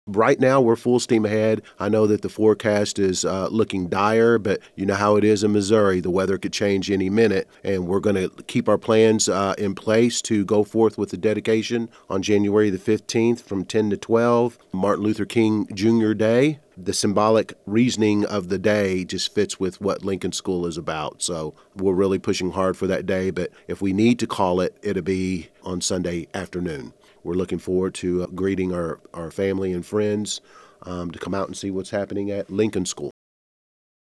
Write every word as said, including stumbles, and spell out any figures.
Right now, we're full steam ahead. I know that the forecast is uh, looking dire, but you know how it is in Missouri. The weather could change any minute, and we're going to keep our plans uh, in place to go forth with the dedication on January the fifteenth from ten to twelve, Martin Luther King Junior Day. The symbolic reasoning of the day just fits with what Lincoln School is about. So we're really pushing hard for that day, but if we need to call it, it'll be on Sunday afternoon. We're looking forward to uh, greeting our, our family and friends um, to come out and see what's happening at Lincoln School.